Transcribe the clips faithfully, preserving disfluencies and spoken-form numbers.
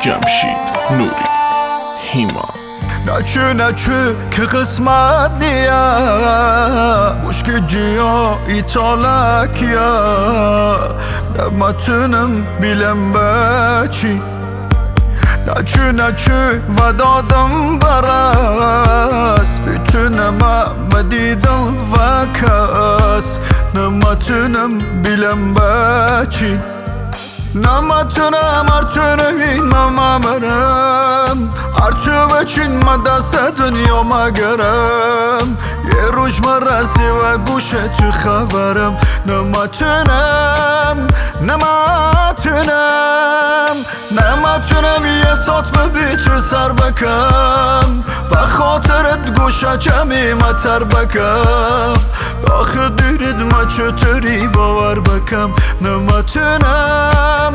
جمشید نوری هیما نچه نچه که قسمت نیا مشک جیا ایتالکیا نمتونم بیلم بچی نچه نچه و دادم برس بتونم مدیدم و کس نمتونم بیلم بچی نمتونم ارتونم این ممرم ارتو بچین ما دست دنیا مگرم یه روش مرسی و گوشه تو خبرم نمتونم نمتونم نمتونم یه ساتمه بی تو سر بکم و خاطرت گوشه کمی متر بکم آخه دیرید ما چطوری باور بکم نمتونم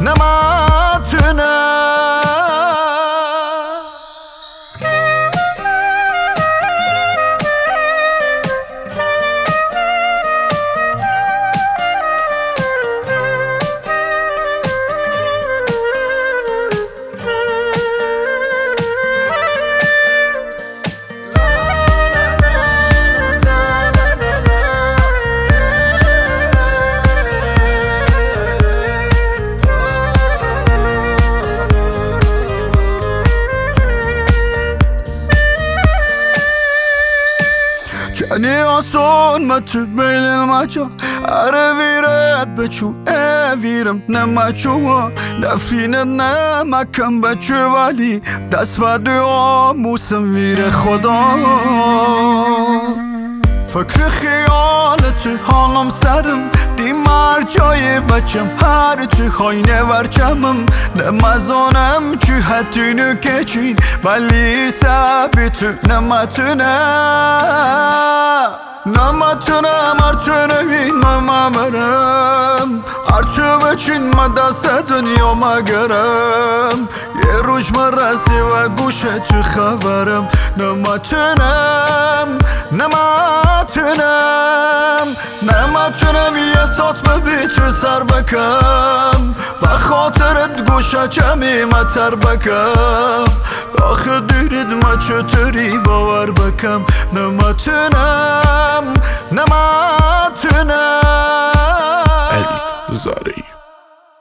نمتونم کنی آسون ما تو بیل المجا اره ویرت بچو اویرم نمچو نفرینت نمکم بچو ولی دست و دعا موسم ویر خدا فکر خیالت تو حالم سرم دیمار جای بچم هر تو خاینه ورچمم نمزانم چو حتینو کچین ولی سبی تو نمتونم نمتونم ارتونم این ممرم ارتو بچین ما دست دنیا مگرم یه روش مرسی و گوشه تو خبرم نمتونم نمتونم نمتونم یه ساتمه بی تو سر بکم و خاطرت گوشه کمی متر بکم آخه دیرید ما چطوری باور بکم نمتونم نمتونم